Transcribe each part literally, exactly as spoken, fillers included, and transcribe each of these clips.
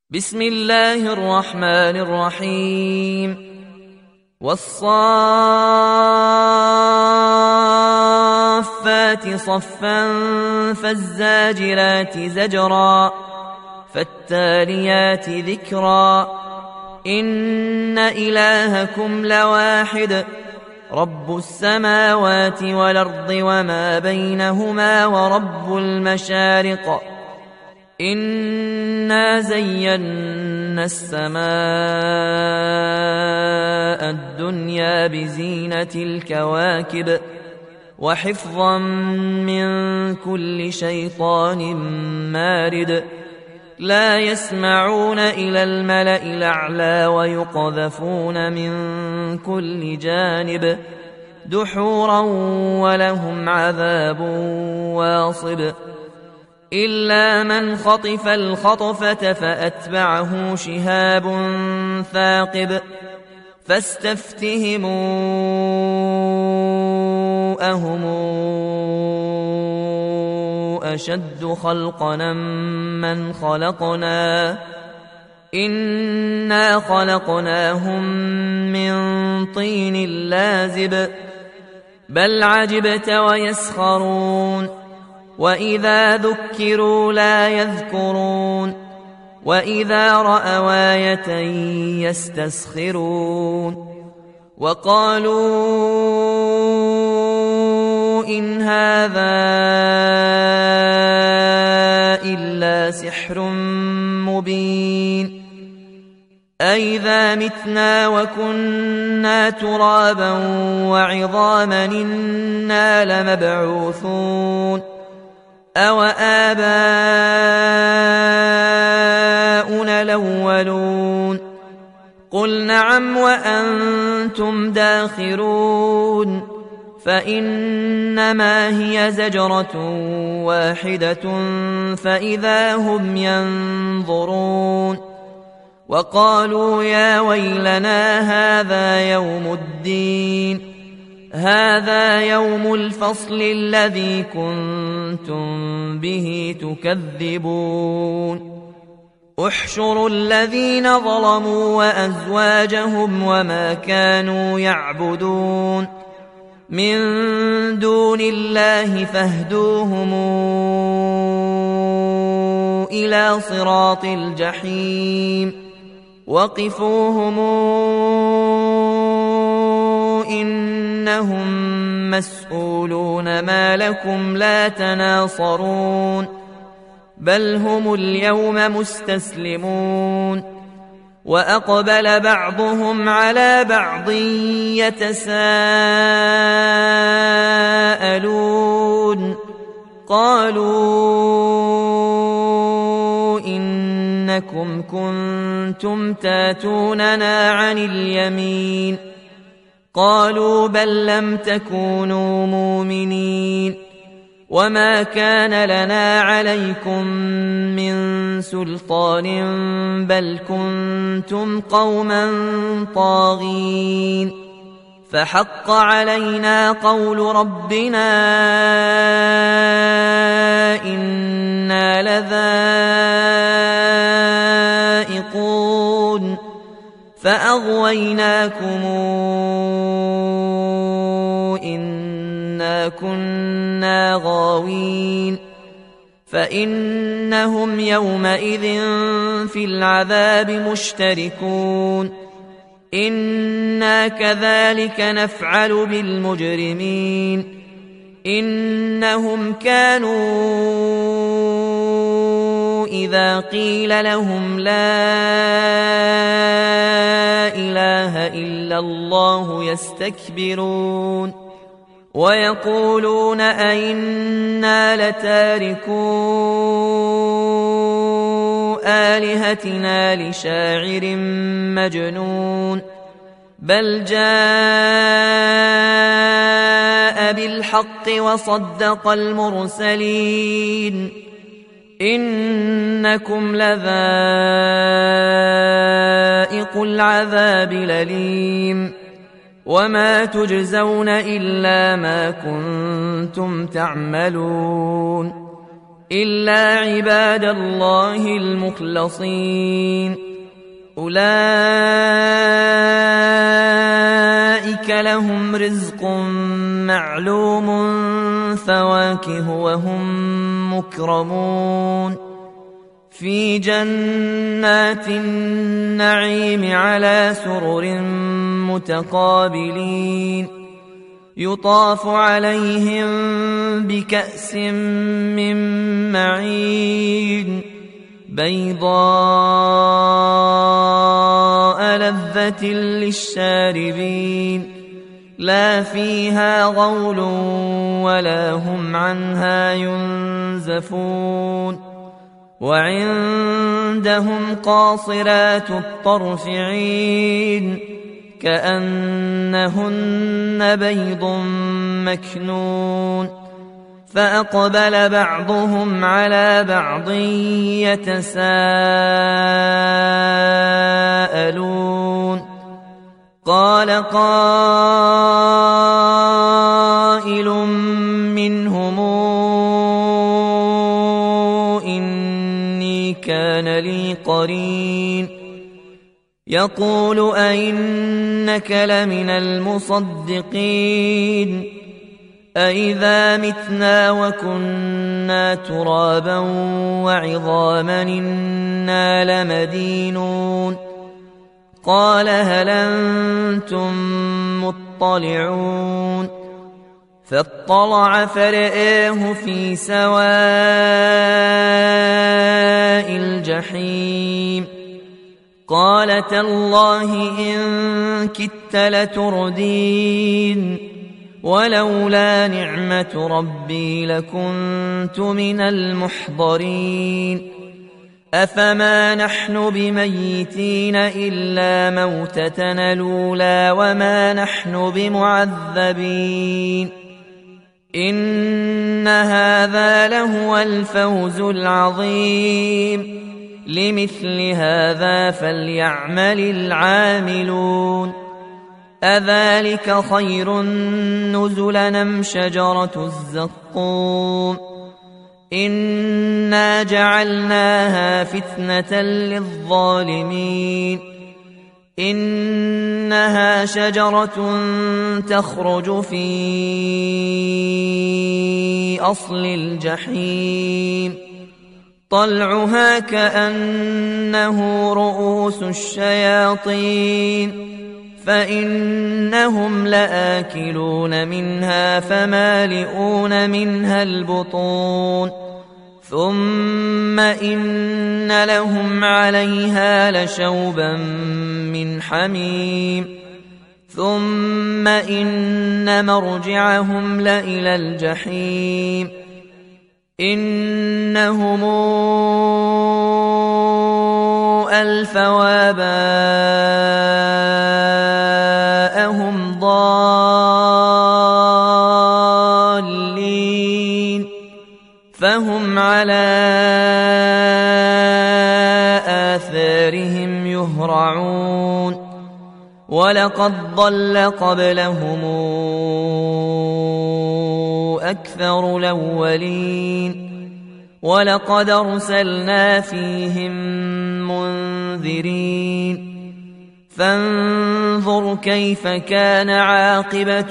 بسم الله الرحمن الرحيم والصافات صفا فالزاجرات زجرا فالتاليات ذكرا إن إلهكم لواحد رب السماوات والأرض وما بينهما ورب المشارق إنا زينا السماء الدنيا بزينة الكواكب وحفظا من كل شيطان مارد لا يسمعون إلى الملأ الأعلى ويقذفون من كل جانب دحورا ولهم عذاب واصب إلا من خطف الخطفة فأتبعه شهاب ثاقب فاستفتهموا أهم أشد خلقنا من خلقنا إنا خلقناهم من طين لازب بل عجبت ويسخرون وإذا ذكروا لا يذكرون وإذا رأوا آية يستسخرون وقالوا إن هذا إلا سحر مبين أئذا متنا وكنا ترابا وعظاما إنا لمبعوثون أو آباؤنا الأولون قل نعم وأنتم داخرون فإنما هي زجرة واحدة فإذا هم ينظرون وقالوا يا ويلنا هذا يوم الدين هذا يوم الفصل الذي كنتم به تكذبون احشروا الذين ظلموا وأزواجهم وما كانوا يعبدون من دون الله فاهدوهم إلى صراط الجحيم وقفوهم إنهم مسؤولون ما لكم لا تناصرون بل هم اليوم مستسلمون وأقبل بعضهم على بعض يتساءلون قالوا إنكم كنتم تاتوننا عن اليمين قالوا بل لم تكونوا مؤمنين وما كان لنا عليكم من سلطان بل كنتم قوما طاغين فحق علينا قول ربنا إنا لذائقون فأغويناكم إنا كنا غاوين فإنهم يومئذ في العذاب مشتركون إنا كذلك نفعل بالمجرمين إنهم كانوا إذا قيل لهم لا إله إلا الله يستكبرون ويقولون أئنا لتاركو آلهتنا لشاعر مجنون بل جاء بالحق وصدق المرسلين إنكم لذائق العذاب الأليم وما تجزون إلا ما كنتم تعملون إلا عباد الله المخلصين أولئك لهم رزق معلوم فواكه وهم مكرمون في جنات النعيم على سرر متقابلين يطاف عليهم بكأس من معين بيضاء لذة للشاربين لا فيها غول ولا هم عنها ينزفون وعندهم قاصرات الطرف عين كأنهن بيض مكنون فأقبل بعضهم على بعض يتساءلون قال قائل منهم إني كان لي قرين يقول أئنك لمن المصدقين أئذا متنا وكنا ترابا وعظاما إنا لمدينون قال هل أنتم مطلعون فاطلع فرآه في سواء الجحيم قال تالله إن كدت لتردين ولولا نعمة ربي لكنت من المحضرين أفما نحن بميتين إلا موتتنا الأولى وما نحن بمعذبين إن هذا لهو الفوز العظيم لمثل هذا فليعمل العاملون أذلك خير نزلا أم شجرة الزقوم إنا جعلناها فتنة للظالمين إنها شجرة تخرج في أصل الجحيم طلعها كأنه رؤوس الشياطين فإنهم لآكلون منها فمالئون منها البطون ثم إن لهم عليها لشوبا من حميم ثم إن مرجعهم لإلى الجحيم إنهم ألفوا آباءهم ضالين فهم على آثارهم يهرعون ولقد ضل قبلهم أكثر الأولين ولقد أرسلنا فيهم منذرين فانظر كيف كان عاقبة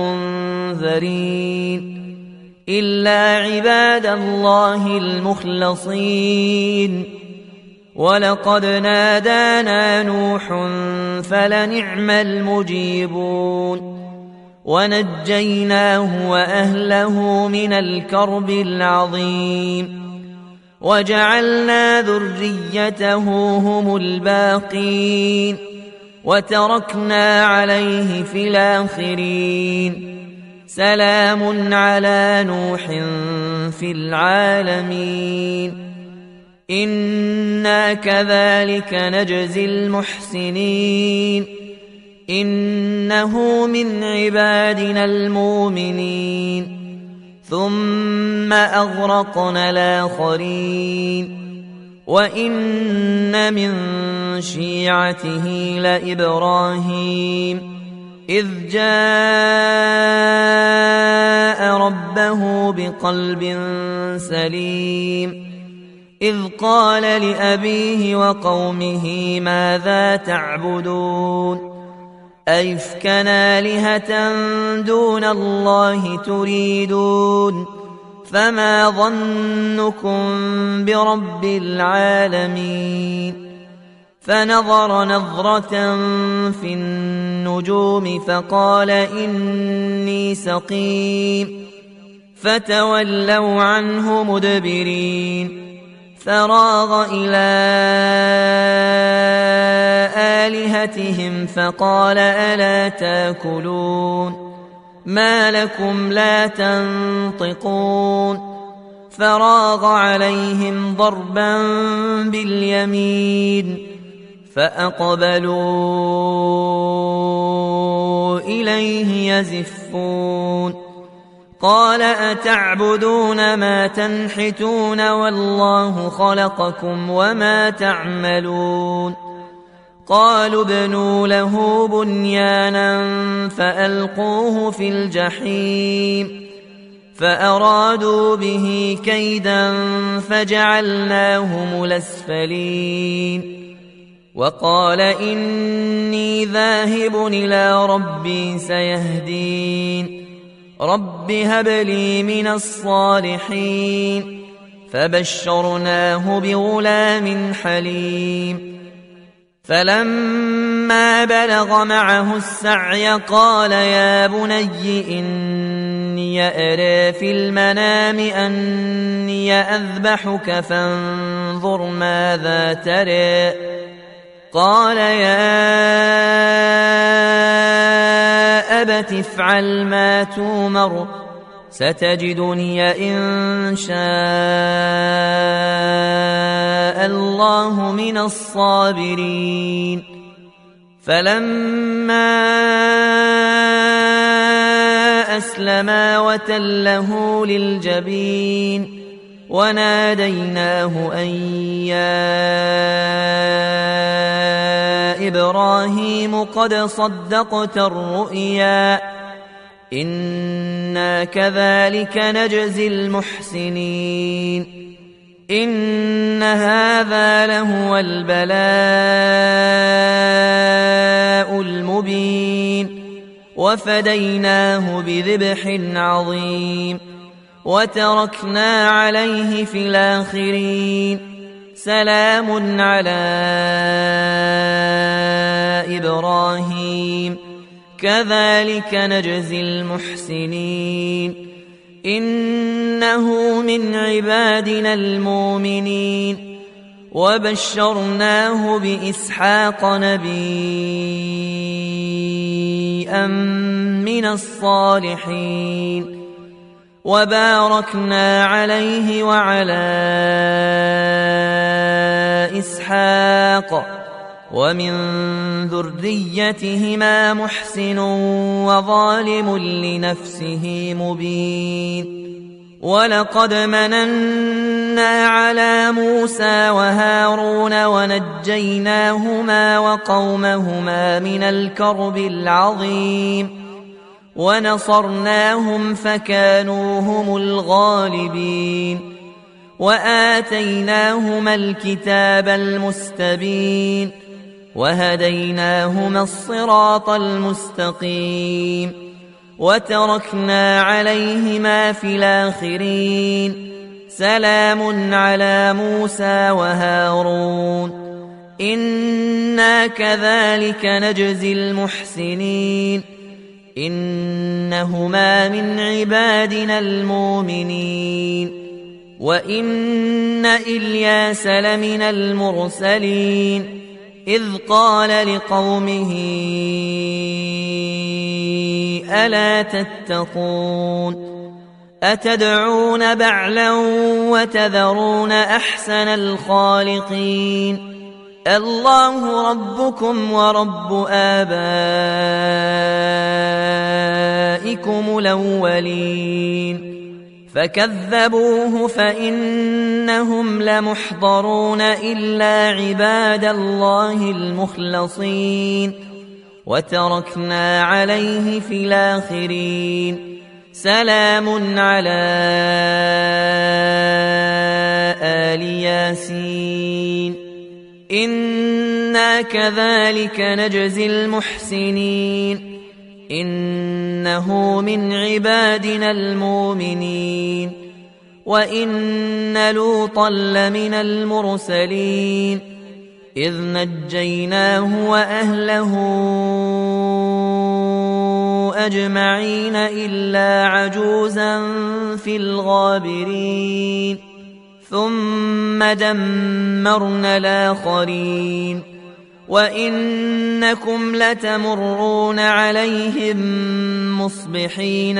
المنذرين إلا عباد الله المخلصين ولقد نادانا نوح فلنعم المجيبون ونجيناه وأهله من الكرب العظيم وجعلنا ذريته هم الباقين وتركنا عليه في الآخرين سلام على نوح في العالمين إنا كذلك نجزي المحسنين إنه من عبادنا المؤمنين ثم أغرقنا الآخرين وإن من شيعته لإبراهيم إذ جاء ربه بقلب سليم إذ قال لأبيه وقومه ماذا تعبدون أئفكا آلهة دون الله تريدون فما ظنكم برب العالمين فنظر نظرة في النجوم فقال إني سقيم فتولوا عنه مدبرين فراغ إلى آلهتهم فقال ألا تاكلون ما لكم لا تنطقون فراغ عليهم ضربا باليمين فأقبلوا إليه يزفون قال أتعبدون ما تنحتون والله خلقكم وما تعملون قالوا ابنوا له بنيانا فألقوه في الجحيم فأرادوا به كيدا فجعلناهم الأسفلين وقال إني ذاهب إلى ربي سيهدين رب هب لي من الصالحين فبشرناه بغلام حليم فلما بلغ معه السعي قال يا بني إني أرى في المنام أني أذبحك فانظر ماذا ترى قال يا أبت افعل ما تومر ستجدني إن شاء الله من الصابرين فلما أسلما وتله للجبين وناديناه أن يا إبراهيم قد صدقت الرؤيا إنا كذلك نجزي المحسنين إن هذا لهو البلاء المبين وفديناه بذبح عظيم وتركنا عليه في الآخرين سلام على إبراهيم كذلك نجزي المحسنين إنه من عبادنا المؤمنين وبشرناه بإسحاق نبيا من الصالحين وباركنا عليه وعلى إسحاق ومن ذريتهما محسن وظالم لنفسه مبين ولقد مننا على موسى وهارون ونجيناهما وقومهما من الكرب العظيم ونصرناهم فكانوا هم الغالبين وآتيناهما الكتاب المستبين وهديناهما الصراط المستقيم وتركنا عليهما في الآخرين سلام على موسى وهارون إنا كذلك نجزي المحسنين إنهما من عبادنا المؤمنين وإن إلياس لمن المرسلين إذ قال لقومه ألا تتقون أتدعون بعلا وتذرون أحسن الخالقين الله ربكم ورب آبائكم الأولين فكذبوه فإنهم لمحضرون إلا عباد الله المخلصين وتركنا عليه في الآخرين سلام على آل ياسين إنا كذلك نجزي المحسنين إنه من عبادنا المؤمنين وإن لوطا لمن المرسلين إذ نجيناه وأهله أجمعين إلا عجوزا في الغابرين ثم دمرنا الآخرين وإنكم لتمرون عليهم مصبحين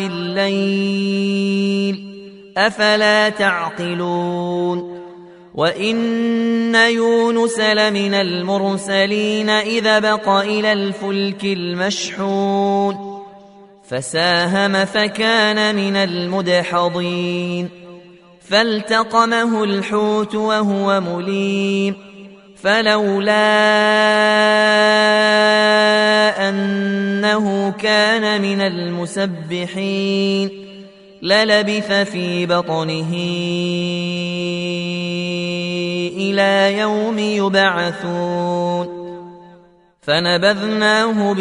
وبالليل أفلا تعقلون وإن يونس لمن المرسلين إذا بق إلى الفلك المشحون فساهم فكان من المدحضين فالتقمه الحوت وهو مليم فلولا أنه كان من المسبحين للبث في بطنه إلى يوم يبعثون فنبذناه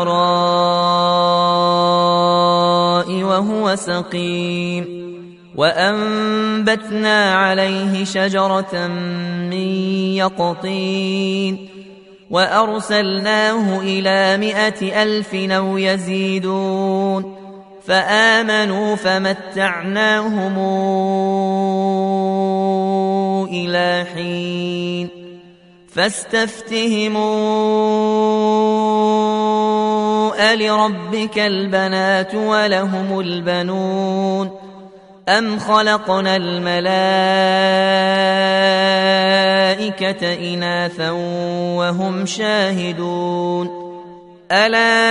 بالعراء وهو سقيم وأنبتنا عليه شجرة من يقطين وأرسلناه إلى مائة ألف أو يزيدون فآمنوا فمتعناهم إلى حين فاستفتهموا ألربك البنات ولهم البنون أم خلقنا الملائكة إناثا وهم شاهدون ألا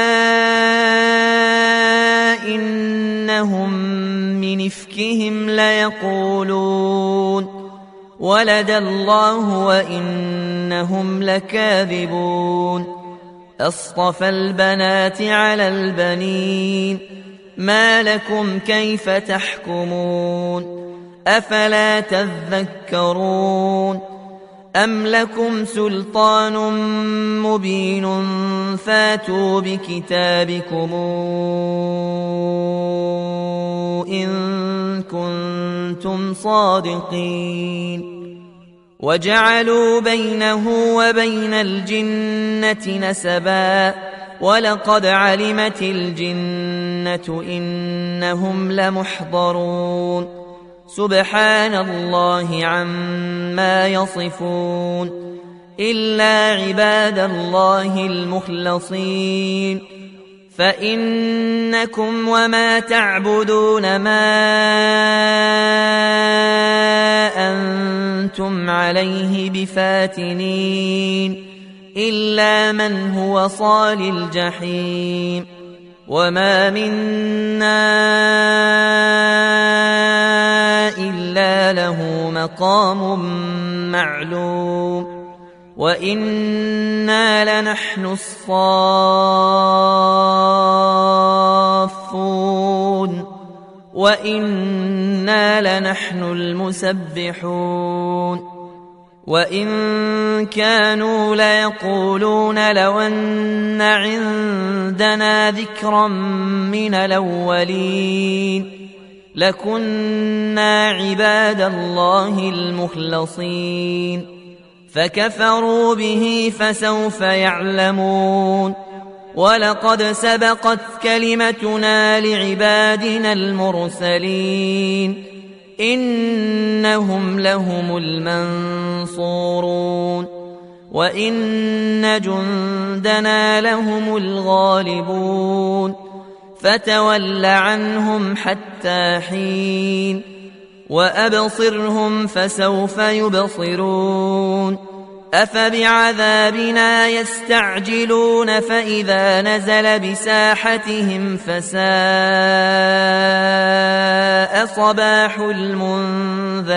إنهم من إفكهم ليقولون ولد الله وإنهم لكاذبون أصطفى البنات على البنين ما لكم كيف تحكمون أفلا تذكرون أم لكم سلطان مبين فاتوا بكتابكم إن كنتم صادقين وجعلوا بينه وبين الجنة نسبا ولقد علمت الجنة إنهم لمحضرون سبحان الله عما يصفون إلا عباد الله المخلصين فإنكم وما تعبدون ما أنتم عليه بفاتنين إلا من هو صال الجحيم وما منا إلا له مقام معلوم وإنا لنحن الصافون وإنا لنحن المسبحون وإن كانوا ليقولون لو أن عندنا ذكرا من الأولين لكنا عباد الله المخلصين فكفروا به فسوف يعلمون ولقد سبقت كلمتنا لعبادنا المرسلين إنهم لهم المنصورون وإن جندنا لهم الغالبون فتول عنهم حتى حين وأبصرهم فسوف يبصرون أفبعذابنا يستعجلون فإذا نزل بساحتهم فساء صباح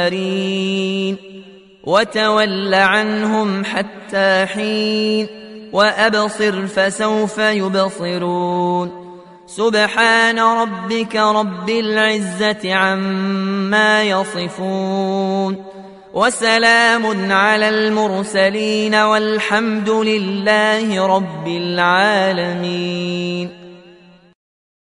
المنذرين وتول عنهم حتى حين وأبصر فسوف يبصرون سبحان ربك رب العزة عما يصفون وسلام على المرسلين والحمد لله رب العالمين.